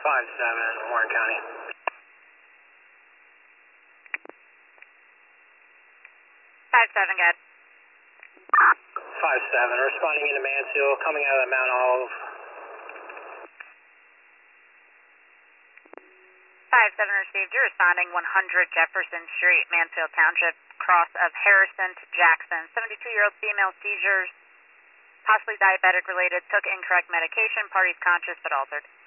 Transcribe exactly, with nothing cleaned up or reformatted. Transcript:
five seven, Warren County. five seven, good. five seven, responding into Mansfield, coming out of Mount Olive. five seven received. You're responding one hundred Jefferson Street, Mansfield Township, cross of Harrison to Jackson. seventy-two-year-old female, seizures, possibly diabetic related, took incorrect medication, parties conscious but altered.